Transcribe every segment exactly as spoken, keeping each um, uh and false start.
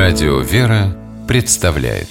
Радио «Вера» представляет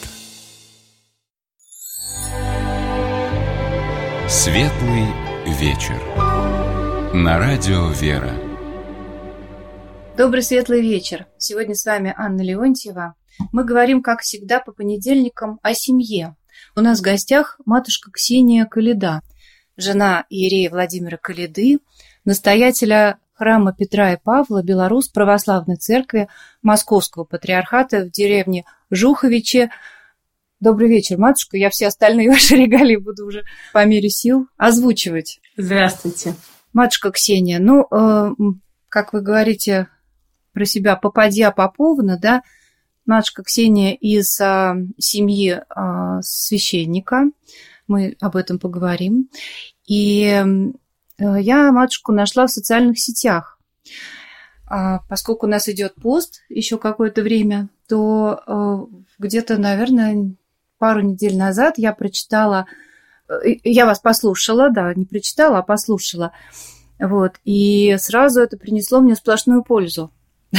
Светлый вечер на Радио «Вера». Добрый светлый вечер. Сегодня с вами Анна Леонтьева. Мы говорим, как всегда, по понедельникам о семье. У нас в гостях матушка Ксения Коляда, жена иерея Владимира Коляды, настоятеля храма Петра и Павла Белорусской православной церкви Московского патриархата в деревне Жуховичи. Добрый вечер, матушка. Я все остальные ваши регалии буду уже по мере сил озвучивать. Здравствуйте. Матушка Ксения, ну, э, как вы говорите про себя, попадья Поповна, да, матушка Ксения из э, семьи э, священника. Мы об этом поговорим. И я матушку нашла в социальных сетях. Поскольку у нас идет пост еще какое-то время, то где-то, наверное, пару недель назад я прочитала, я вас послушала, да, не прочитала, а послушала. Вот, и сразу это принесло мне сплошную пользу.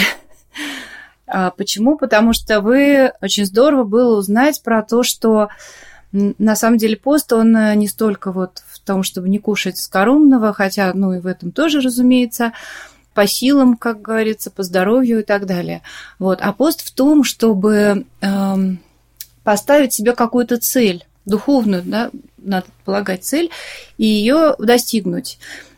Почему? Потому что вы очень здорово было узнать про то, что на самом деле пост, он не столько вот в том, чтобы не кушать скоромного, хотя, ну, и в этом тоже, разумеется, по силам, как говорится, по здоровью и так далее. Вот. А пост в том, чтобы эм, поставить себе какую-то цель, духовную, да, надо полагать, цель, и ее достигнуть.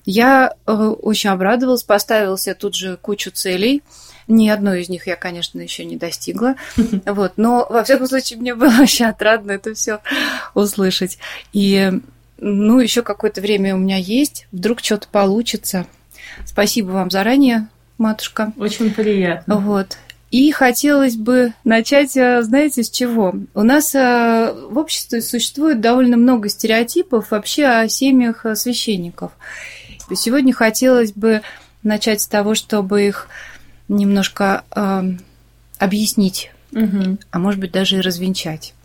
Я э, очень обрадовалась, поставила себе тут же кучу целей. Ни одной из них я, конечно, еще не достигла. Вот. Но, во всяком случае, мне было очень отрадно это все услышать. И, ну, еще какое-то время у меня есть. Вдруг что-то получится. Спасибо вам заранее, матушка. Очень приятно. Вот. И хотелось бы начать, знаете, с чего? У нас в обществе существует довольно много стереотипов вообще о семьях священников. И сегодня хотелось бы начать с того, чтобы их немножко э, объяснить, угу. а может быть даже и развенчать.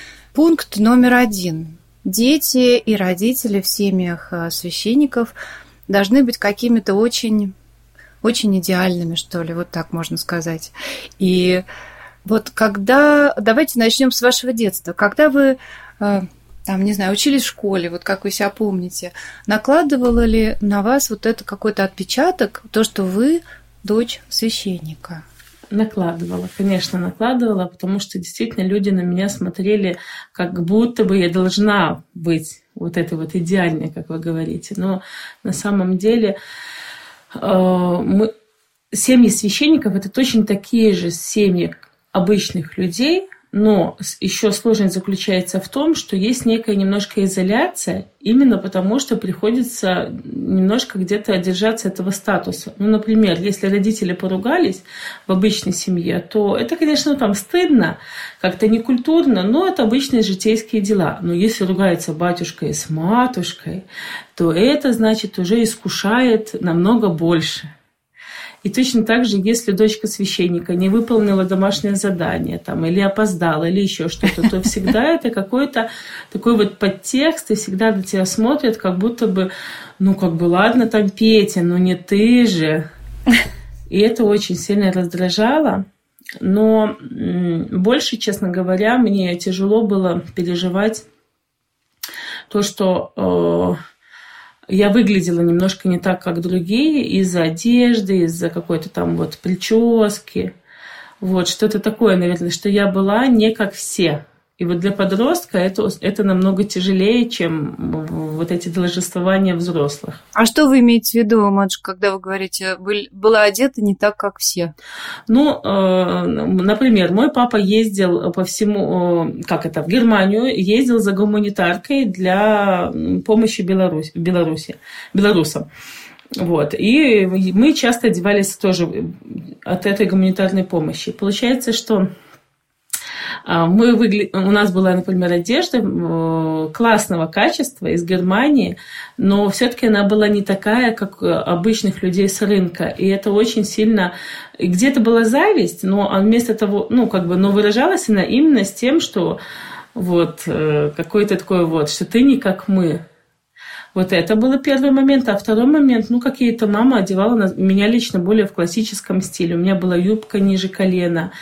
Пункт номер один. Дети и родители в семьях священников должны быть какими-то очень, очень идеальными, что ли, вот так можно сказать. И вот когда... Давайте начнем с вашего детства. Когда вы, э, там, не знаю, учились в школе, вот как вы себя помните, накладывало ли на вас вот это какой-то отпечаток, то, что вы дочь священника? Накладывала, конечно, накладывала, потому что действительно люди на меня смотрели, как будто бы я должна быть вот этой вот идеальной, как вы говорите. Но на самом деле э, мы, семьи священников – это точно такие же семьи обычных людей, но еще сложность заключается в том, что есть некая немножко изоляция, именно потому что приходится немножко где-то держаться этого статуса. Ну, например, если родители поругались в обычной семье, то это, конечно, там стыдно, как-то некультурно, но это обычные житейские дела. Но если ругается батюшка и с матушкой, то это, значит, уже искушает намного больше. И точно так же, если дочка священника не выполнила домашнее задание там, или опоздала, или еще что-то, то всегда это какой-то такой вот подтекст, и всегда на тебя смотрят, как будто бы, ну, как бы, ладно, там, Петя, но не ты же. И это очень сильно раздражало. Но больше, честно говоря, мне тяжело было переживать то, что... Я выглядела немножко не так, как другие, из-за одежды, из-за какой-то там вот прически. Вот, что-то такое, наверное, что я была не как все. И вот для подростка это, это намного тяжелее, чем вот эти должествования взрослых. А что вы имеете в виду, матушка, когда вы говорите, была одета не так, как все? Ну, например, мой папа ездил по всему, как это, в Германию, ездил за гуманитаркой для помощи Беларусь, Беларуси, белорусам. Вот. И мы часто одевались тоже от этой гуманитарной помощи. Получается, что Мы выгля... У нас была, например, одежда классного качества из Германии, но все-таки она была не такая, как обычных людей с рынка. И это очень сильно... Где-то была зависть, но вместо того, ну, как бы, но выражалась она именно с тем, что вот какой-то такой вот, что ты не как мы. Вот это был первый момент. А второй момент, ну, какие-то мама одевала меня лично более в классическом стиле. У меня была юбка ниже колена.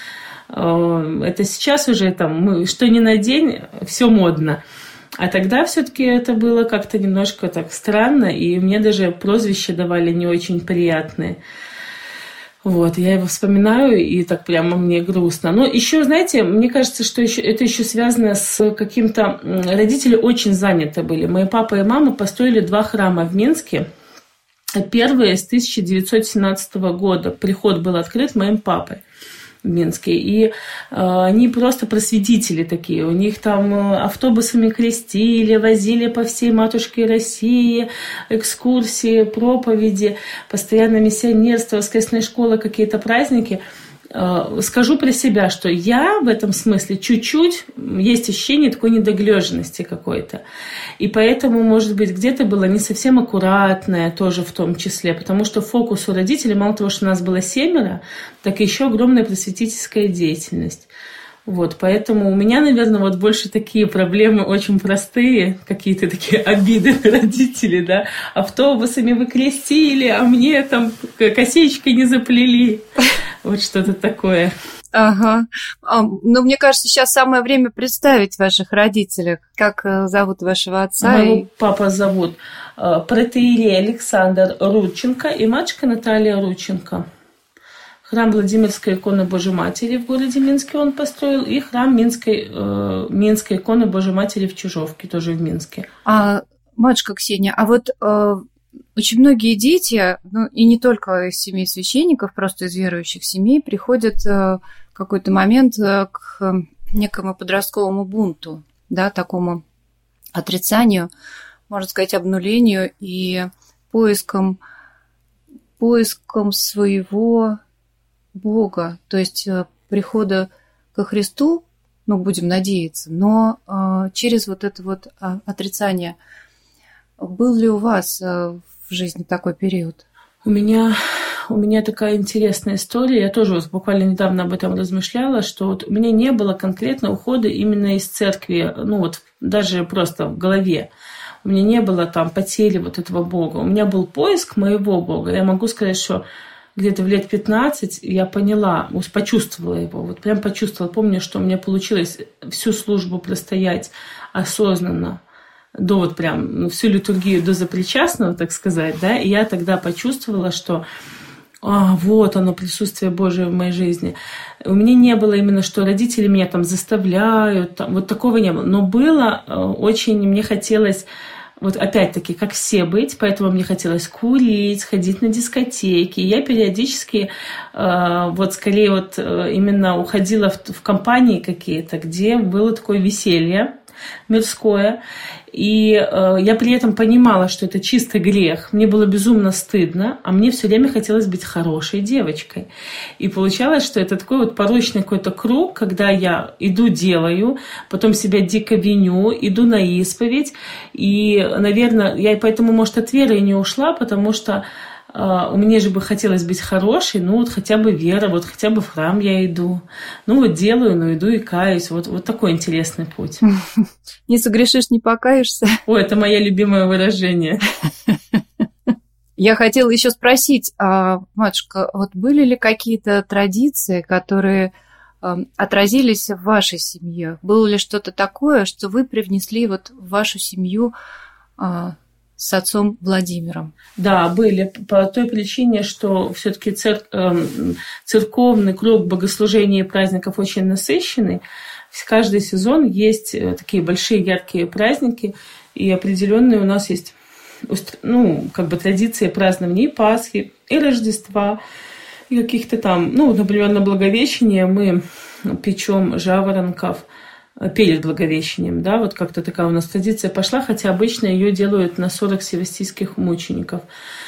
Это сейчас уже там, мы, что ни на день, все модно. А тогда все-таки это было как-то немножко так странно, и мне даже прозвища давали не очень приятные. Вот, я его вспоминаю, и так прямо мне грустно. Но еще, знаете, мне кажется, что еще, это еще связано с каким-то... Родители очень заняты были. Мои папа и мама построили два храма в Минске. Первый с тысяча девятьсот семнадцатого года. Приход был открыт моим папой в Минске. И э, они просто просветители такие. У них там автобусами крестили, возили по всей матушке России, экскурсии, проповеди, постоянно миссионерство, воскресные школы, какие-то праздники. Э, скажу про себя, что я в этом смысле чуть-чуть, есть ощущение такой недоглеженности какой-то. И поэтому, может быть, где-то было не совсем аккуратное тоже в том числе, потому что фокус у родителей, мало того, что у нас было семеро, так и еще огромная просветительская деятельность. Вот, поэтому у меня, наверное, вот больше такие проблемы очень простые, какие-то такие обиды родителей, да, автобусами вы крестили, а мне там косичкой не заплели, вот что-то такое. Ага. Ну, мне кажется, сейчас самое время представить ваших родителей. Как зовут вашего отца? Моего и... папа зовут протоиерей Александр Рудченко и мачка Наталья Рудченко. Храм Владимирской иконы Божьей Матери в городе Минске он построил, и храм Минской, э, Минской иконы Божьей Матери в Чижовке, тоже в Минске. А, матушка Ксения, а вот э, очень многие дети, ну и не только из семей священников, просто из верующих семей, приходят э, в какой-то момент э, к некому подростковому бунту, да, такому отрицанию, можно сказать, обнулению и поиском, поиском своего Бога, то есть прихода ко Христу, ну, будем надеяться, но э, через вот это вот э, отрицание. Был ли у вас э, в жизни такой период? У меня, у меня такая интересная история, я тоже вот буквально недавно об этом размышляла, что вот у меня не было конкретно ухода именно из церкви, ну вот даже просто в голове. У меня не было там потери вот этого Бога. У меня был поиск моего Бога. Я могу сказать, что где-то в лет пятнадцать я поняла, почувствовала его, вот прям почувствовала. Помню, что у меня получилось всю службу простоять осознанно, до вот прям, ну, всю литургию до запричастного, так сказать, да, и я тогда почувствовала, что а, вот оно, присутствие Божие в моей жизни. У меня не было именно, что родители меня там заставляют, там, вот такого не было, но было очень, мне хотелось... Вот опять-таки, как все быть, поэтому мне хотелось курить, ходить на дискотеки. Я периодически, э, вот скорее вот э, именно уходила в, в компании какие-то, где было такое веселье мирское. И э, я при этом понимала, что это чисто грех. Мне было безумно стыдно, а мне все время хотелось быть хорошей девочкой. И получалось, что это такой вот порочный какой-то круг, когда я иду, делаю, потом себя дико виню, иду на исповедь. И, наверное, я поэтому, может, от веры и не ушла, потому что Uh, у меня же бы хотелось быть хорошей, ну вот хотя бы вера, вот хотя бы в храм я иду. Ну вот делаю, но иду и каюсь. Вот, вот такой интересный путь. Не согрешишь, не покаешься. Ой, это мое любимое выражение. Я хотела еще спросить, а, матушка, вот были ли какие-то традиции, которые а, отразились в вашей семье? Было ли что-то такое, что вы привнесли вот в вашу семью а, с отцом Владимиром? Да, были. По той причине, что все-таки цер... церковный круг богослужений и праздников очень насыщенный. Каждый сезон есть такие большие яркие праздники, и определенные у нас есть, ну, как бы традиции празднования и Пасхи, и Рождества, и каких-то там, ну, например, на Благовещение мы печем жаворонков перед Благовещением, да, вот как-то такая у нас традиция пошла, хотя обычно ее делают на сорок севастийских мучеников.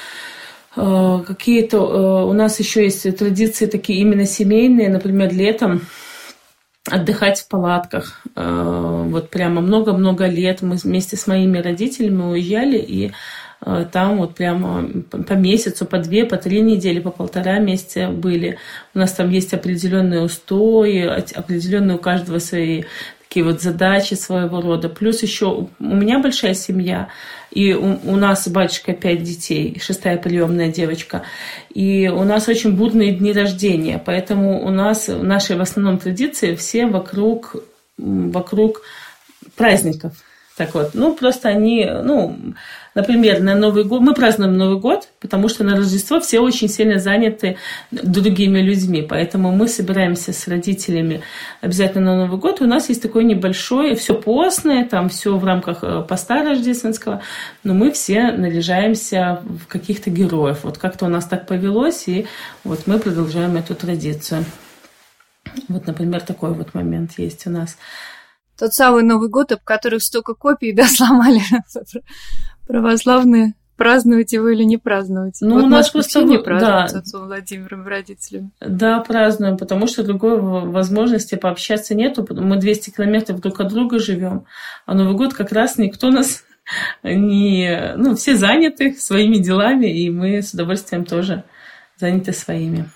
Какие-то у нас еще есть традиции такие именно семейные, например, летом отдыхать в палатках. Вот прямо много-много лет мы вместе с моими родителями уезжали, и там вот прямо по месяцу, по две, по три недели, по полтора месяца были. У нас там есть определенные устои, определенные у каждого свои такие вот задачи своего рода. Плюс еще у меня большая семья, и у, у нас батюшка пять детей, шестая приемная девочка. И у нас очень бурные дни рождения, поэтому у нас наши в основном традиции все вокруг, вокруг праздников. Так вот, ну, просто они, ну, например, на Новый год, мы празднуем Новый год, потому что на Рождество все очень сильно заняты другими людьми, поэтому мы собираемся с родителями обязательно на Новый год. У нас есть такой небольшой, все постное, там все в рамках поста рождественского, но мы все наряжаемся в каких-то героев. Вот как-то у нас так повелось, и вот мы продолжаем эту традицию. Вот, например, такой вот момент есть у нас. Тот самый Новый год, об которых столько копий, да, сломали православные. Празднуете вы или не празднуете? Ну, вот у нас просто не празднуют да. с отцом Владимиром и родителями. Да, празднуем, потому что другой возможности пообщаться нету. Мы двести километров друг от друга живем, а Новый год как раз никто нас не... Ну, все заняты своими делами, и мы с удовольствием тоже заняты своими.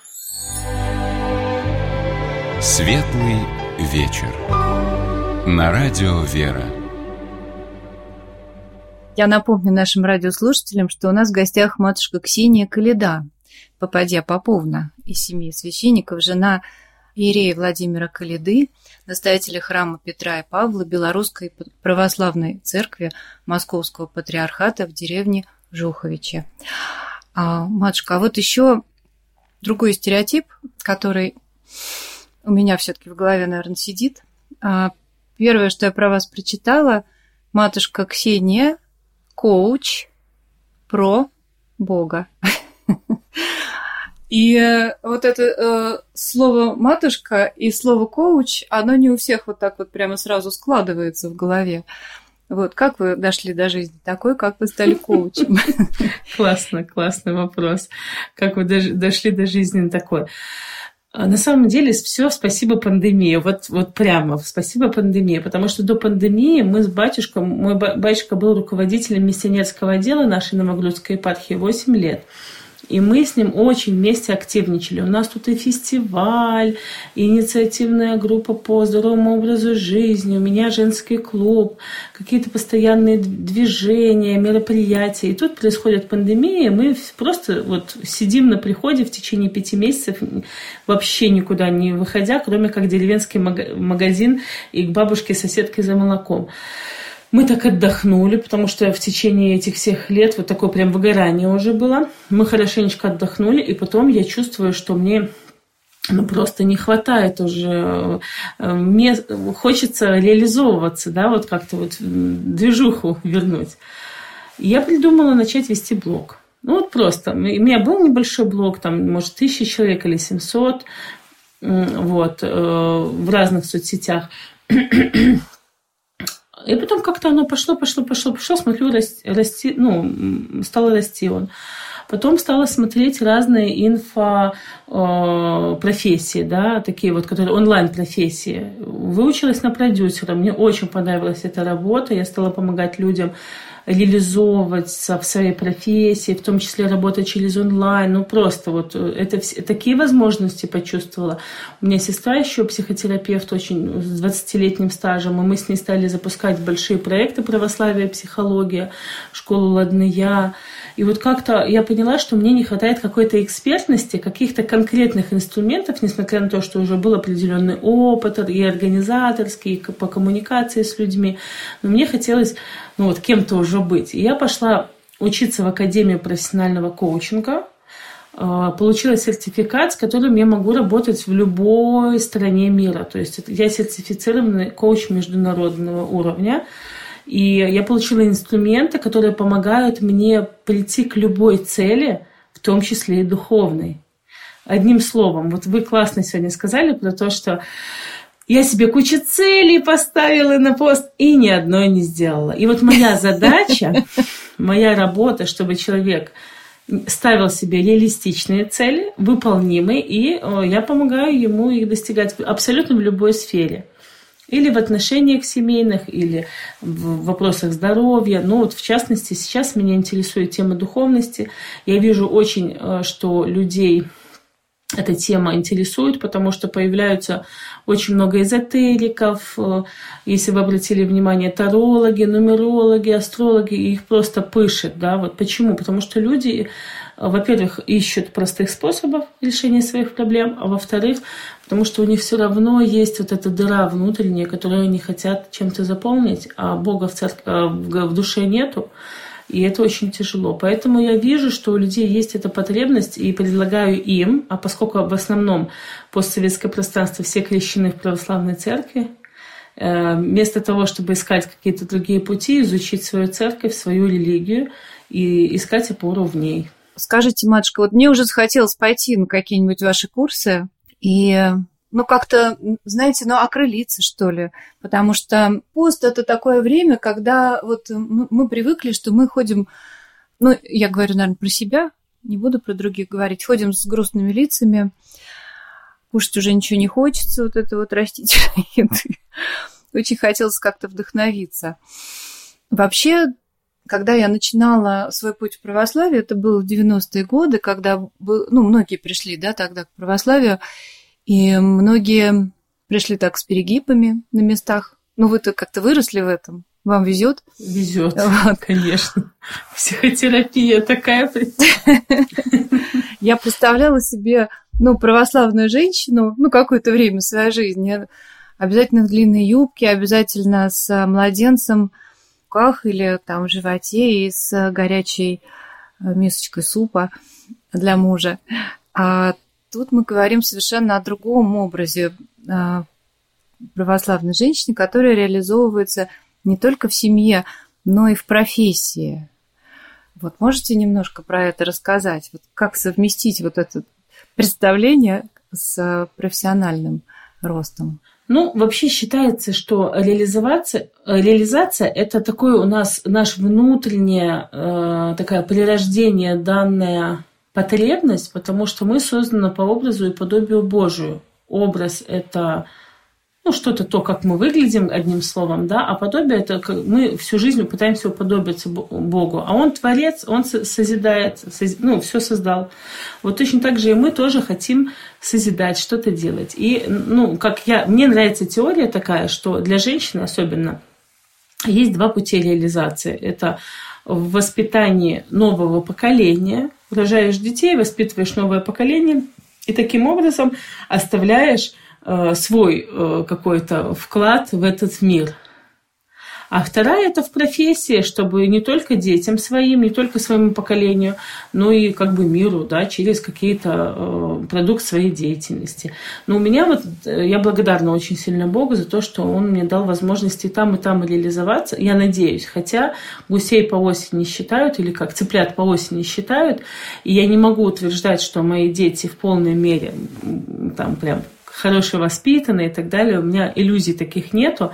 Светлый вечер. На радио «Вера». Я напомню нашим радиослушателям, что у нас в гостях матушка Ксения Коляда, попадья Поповна из семьи священников, жена иерея Владимира Коляды, настоятеля храма Петра и Павла Белорусской православной церкви Московского патриархата в деревне Жуховичи. А, матушка, а вот еще другой стереотип, который у меня все-таки в голове, наверное, сидит. Первое, что я про вас прочитала, матушка Ксения, коуч про Бога. И вот это э, слово «матушка» и слово «коуч», оно не у всех вот так вот прямо сразу складывается в голове. Вот как вы дошли до жизни такой, как вы стали коучем? Классно, классный вопрос. Как вы дошли до жизни такой? На самом деле все спасибо пандемии, вот, вот прямо спасибо пандемии, потому что до пандемии мы с батюшкой, мой батюшка был руководителем миссионерского отдела нашей Новогрудской епархии восемь лет. И мы с ним очень вместе активничали. У нас тут и фестиваль, и инициативная группа по здоровому образу жизни, у меня женский клуб, какие-то постоянные движения, мероприятия. И тут происходит пандемия, мы просто вот сидим на приходе в течение пяти месяцев, вообще никуда не выходя, кроме как деревенский магазин и к бабушке-соседке за молоком. Мы так отдохнули, потому что в течение этих всех лет вот такое прям выгорание уже было. Мы хорошенечко отдохнули, и потом я чувствую, что мне ну, просто не хватает уже, мне хочется реализовываться, да, вот как-то вот движуху вернуть. И я придумала начать вести блог. Ну вот просто. У меня был небольшой блог, там, может, тысяча человек или семьсот, вот, в разных соцсетях. И потом как-то оно пошло, пошло, пошло, пошло, смотрю, расти, расти, ну, стало расти он. Потом стала смотреть разные инфопрофессии, да, такие вот, которые онлайн-профессии. Выучилась на продюсера, мне очень понравилась эта работа, я стала помогать людям реализовываться в своей профессии, в том числе работать через онлайн, ну просто вот это все, такие возможности почувствовала. У меня сестра еще психотерапевт очень с двадцатилетним стажем, и мы с ней стали запускать большие проекты православия, психология, школу ладная. И вот как-то я поняла, что мне не хватает какой-то экспертности, каких-то конкретных инструментов, несмотря на то, что уже был определенный опыт и организаторский, и по коммуникации с людьми. Но мне хотелось ну, вот, кем-то уже быть. И я пошла учиться в Академию профессионального коучинга, получила сертификат, с которым я могу работать в любой стране мира. То есть я сертифицированный коуч международного уровня. И я получила инструменты, которые помогают мне прийти к любой цели, в том числе и духовной. Одним словом, вот вы классно сегодня сказали про то, что я себе кучу целей поставила на пост и ни одной не сделала. И вот моя задача, моя работа, чтобы человек ставил себе реалистичные цели, выполнимые, и я помогаю ему их достигать абсолютно в любой сфере. Или в отношениях семейных, или в вопросах здоровья. Ну вот в частности, сейчас меня интересует тема духовности. Я вижу очень, что людей эта тема интересует, потому что появляются очень много эзотериков, если вы обратили внимание, тарологи, нумерологи, астрологи, их просто пышет, да, вот почему? Потому что люди, во-первых, ищут простых способов решения своих проблем, а во-вторых, потому что у них все равно есть вот эта дыра внутренняя, которую они хотят чем-то заполнить, а Бога в, церкви, в душе нету. И это очень тяжело. Поэтому я вижу, что у людей есть эта потребность, и предлагаю им, а поскольку в основном постсоветское пространство все крещены в православной церкви, вместо того, чтобы искать какие-то другие пути, изучить свою церковь, свою религию и искать опору в ней. Скажите, матушка, вот мне уже захотелось пойти на какие-нибудь ваши курсы и... Ну, как-то, знаете, ну, окрылиться, что ли. Потому что пост – это такое время, когда вот мы привыкли, что мы ходим, ну, я говорю, наверное, про себя, не буду про других говорить, ходим с грустными лицами, кушать уже ничего не хочется, вот это вот растительной еды. Очень хотелось как-то вдохновиться. Вообще, когда я начинала свой путь в православие, это было в девяностые годы, когда, ну, многие пришли, да, тогда к православию, и многие пришли так с перегибами на местах. Ну, вы-то как-то выросли в этом. Вам везет? Везет, вот. Конечно. Психотерапия такая. Я представляла себе, ну, православную женщину, ну, какое-то время в своей жизни. Обязательно в длинной юбке, обязательно с младенцем в руках или там в животе и с горячей мисочкой супа для мужа. А тут мы говорим совершенно о другом образе православной женщины, которая реализовывается не только в семье, но и в профессии. Вот можете немножко про это рассказать? Вот как совместить вот это представление с профессиональным ростом? Ну, вообще считается, что реализация, реализация – это такое у нас, наше внутреннее, э, такое прирождение, данное потребность, потому что мы созданы по образу и подобию Божию. Образ – это, ну, что-то то, как мы выглядим, одним словом, да, а подобие – это как мы всю жизнь пытаемся уподобиться Богу. А Он творец, Он созидает, соз... ну, все создал. Вот точно так же и мы тоже хотим созидать, что-то делать. И, ну, как я, мне нравится теория такая, что для женщины особенно есть два пути реализации. Это в воспитании нового поколения, рожаешь детей, воспитываешь новое поколение, и таким образом оставляешь э, свой э, какой-то вклад в этот мир. А вторая – это в профессии, чтобы не только детям своим, не только своему поколению, но и как бы миру, да, через какие-то э, продукт своей деятельности. Но у меня вот, я благодарна очень сильно Богу за то, что Он мне дал возможности и там, и там реализоваться. Я надеюсь, хотя гусей по осени считают, или как цыплят по осени считают, и я не могу утверждать, что мои дети в полной мере там прям хорошо воспитаны и так далее. У меня иллюзий таких нету.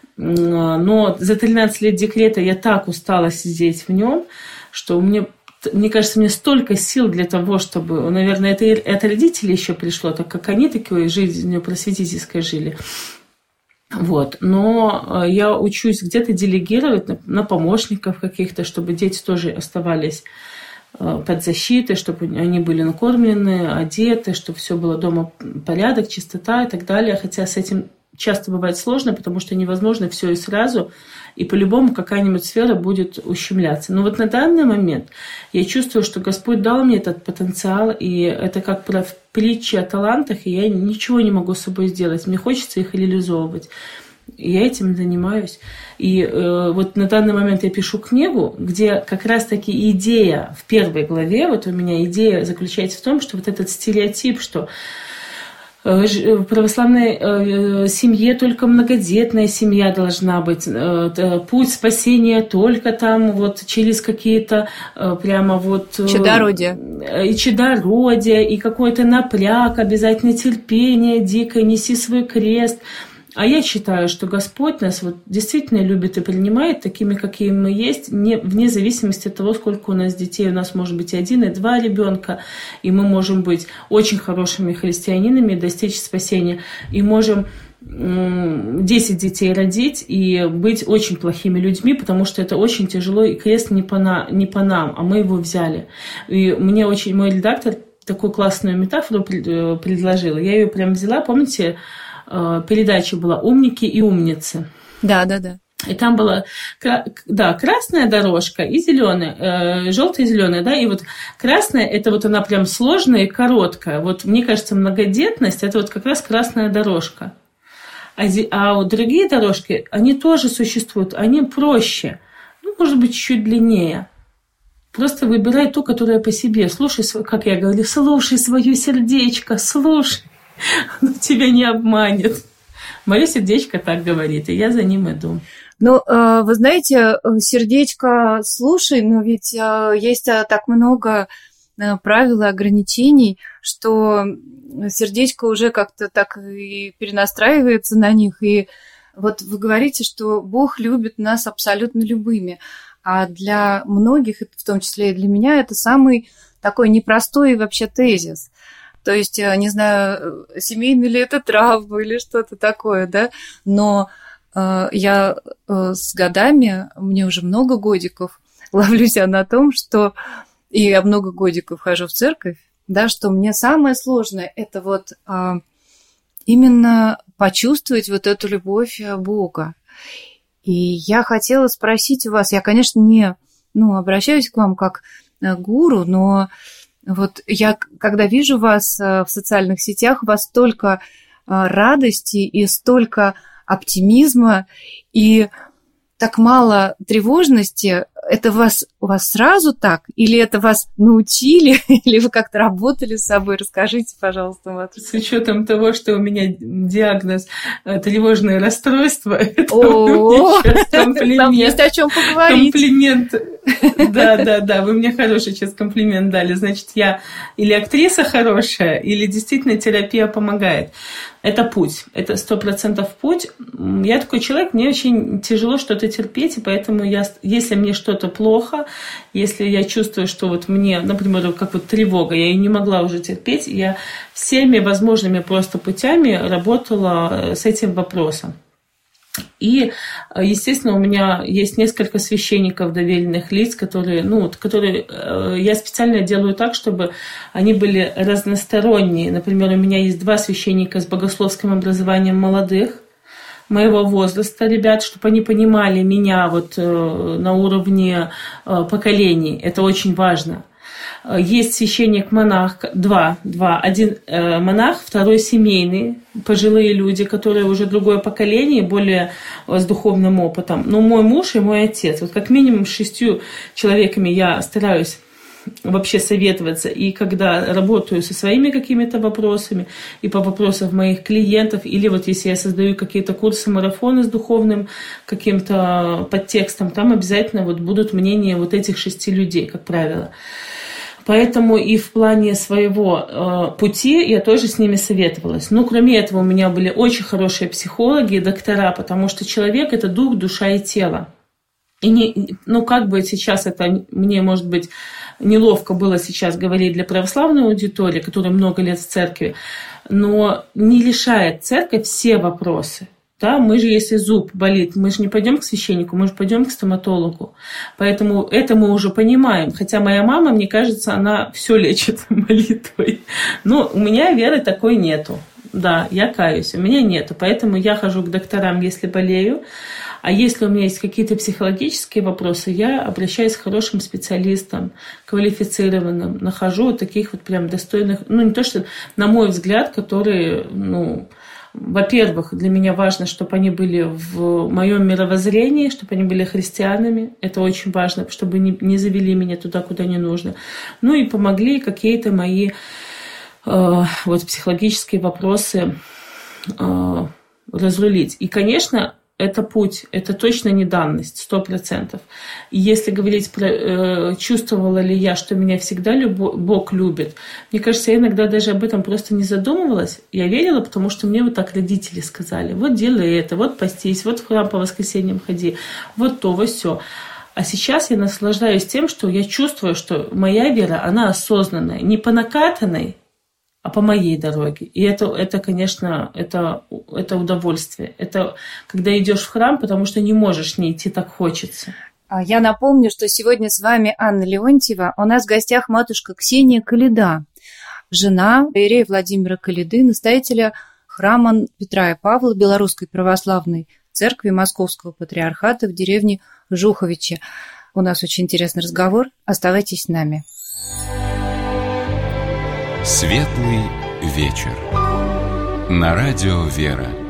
Но за тринадцать лет декрета я так устала сидеть в нем, что мне, мне кажется, мне столько сил для того, чтобы, наверное, это от родителей еще пришло, так как они такой жизнью просветительской жили. Вот. Но я учусь где-то делегировать на, на помощников каких-то, чтобы дети тоже оставались под защитой, чтобы они были накормлены, одеты, чтобы все было дома порядок, чистота и так далее. Хотя с этим часто бывает сложно, потому что невозможно все и сразу, и по-любому какая-нибудь сфера будет ущемляться. Но вот на данный момент я чувствую, что Господь дал мне этот потенциал, и это как про притчи о талантах, и я ничего не могу с собой сделать. Мне хочется их реализовывать. И я этим занимаюсь. И э, вот на данный момент я пишу книгу, где как раз-таки идея в первой главе, вот у меня идея заключается в том, что вот этот стереотип, что в православной семье только многодетная семья должна быть. Путь спасения только там вот через какие-то прямо вот... Чадородие. И чадородие, и какой-то напряг, обязательно терпение дикое, неси свой крест. А я считаю, что Господь нас вот действительно любит и принимает такими, какие мы есть, не, вне зависимости от того, сколько у нас детей. У нас может быть и один, и два ребенка, и мы можем быть очень хорошими христианинами, достичь спасения, и можем десять детей родить и быть очень плохими людьми, потому что это очень тяжело, и крест не по, на, не по нам, а мы его взяли. И мне очень, мой редактор такую классную метафору предложила. Я ее прям взяла, помните, передача была «Умники и умницы». Да, да, да. И там была, да, красная дорожка и зеленая, желтая и зеленая, да, и вот красная, это вот она прям сложная и короткая. Вот мне кажется, многодетность, это вот как раз красная дорожка. А, а вот другие дорожки, они тоже существуют, они проще, ну, может быть, чуть-чуть длиннее. Просто выбирай ту, которая по себе. Слушай, как я говорю, слушай свое сердечко, слушай, оно тебя не обманет. Мое сердечко так говорит, и я за ним иду. Ну, вы знаете, сердечко слушай, но ведь есть так много правил и ограничений, что сердечко уже как-то так и перенастраивается на них. И вот вы говорите, что Бог любит нас абсолютно любыми. А для многих, в том числе и для меня, это самый такой непростой вообще тезис. То есть, не знаю, семейный ли это травма или что-то такое, да, но э, я э, с годами, мне уже много годиков, ловлю себя на том, что, и я много годиков хожу в церковь, да, что мне самое сложное – это вот э, именно почувствовать вот эту любовь Бога. И я хотела спросить у вас, я, конечно, не, ну, обращаюсь к вам как к гуру, но вот я, когда вижу вас в социальных сетях, у вас столько радости и столько оптимизма, и так мало тревожности. Это вас, у вас сразу так? Или это вас научили? Или вы как-то работали с собой? Расскажите, пожалуйста, Матушка. С учетом того, что у меня диагноз тревожное расстройство, это сейчас комплимент. Нам есть о чем поговорить. Комплимент. Да, да, да. Вы мне хороший сейчас комплимент дали. Значит, я или актриса хорошая, или действительно терапия помогает. Это путь. Это сто процентов путь. Я такой человек, мне очень тяжело что-то терпеть, и поэтому я, если мне что-то плохо, если я чувствую, что вот мне, например, как вот тревога, я ее не могла уже терпеть, я всеми возможными просто путями работала с этим вопросом. И, естественно, у меня есть несколько священников, доверенных лиц, которые, ну, которые я специально делаю так, чтобы они были разносторонние. Например, у меня есть два священника с богословским образованием молодых, моего возраста, ребят, чтобы они понимали меня вот на уровне поколений. Это очень важно. Есть священник-монах, два, два. Один э, монах, второй семейный, пожилые люди, которые уже другое поколение, более с духовным опытом. Но мой муж и мой отец. Вот как минимум с шестью человеками я стараюсь вообще советоваться. И когда работаю со своими какими-то вопросами, и по вопросам моих клиентов, или вот если я создаю какие-то курсы, марафоны с духовным каким-то подтекстом, там обязательно вот будут мнения вот этих шести людей, как правило. Поэтому и в плане своего э, пути я тоже с ними советовалась. Но кроме этого у меня были очень хорошие психологи и доктора, потому что человек – это дух, душа и тело. И не, ну как бы сейчас это мне, может быть, неловко было сейчас говорить для православной аудитории, которая много лет в церкви, но не лишает церковь все вопросы. Да, мы же, если зуб болит, мы же не пойдем к священнику, мы же пойдем к стоматологу. Поэтому это мы уже понимаем. Хотя моя мама, мне кажется, она все лечит молитвой. Но у меня веры такой нету. Да, я каюсь, у меня нету. Поэтому я хожу к докторам, если болею. А если у меня есть какие-то психологические вопросы, я обращаюсь к хорошим специалистам, квалифицированным. Нахожу таких вот прям достойных, ну не то что, на мой взгляд, которые, ну... Во-первых, для меня важно, чтобы они были в моем мировоззрении, чтобы они были христианами. Это очень важно, чтобы не, не завели меня туда, куда не нужно. Ну и помогли какие-то мои э, вот, психологические вопросы э, разрулить. И, конечно, это путь, это точно не данность, сто процентов. И если говорить про, э, чувствовала ли я, что меня всегда любо, Бог любит, мне кажется, я иногда даже об этом просто не задумывалась. Я верила, потому что мне вот так родители сказали. Вот делай это, вот постись, вот в храм по воскресеньям ходи, вот то, вот сё. А сейчас я наслаждаюсь тем, что я чувствую, что моя вера, она осознанная, не по накатанной, а по моей дороге. И это, это конечно, это, это удовольствие. Это когда идешь в храм, потому что не можешь не идти, так хочется. Я напомню, что сегодня с вами Анна Леонтьева. У нас в гостях матушка Ксения Коляда. жена иерея Владимира Коляды, настоятеля храма Петра и Павла Белорусской православной церкви Московского патриархата в деревне Жуховичи. У нас очень интересный разговор. Оставайтесь с нами. Светлый вечер. На радио «Вера».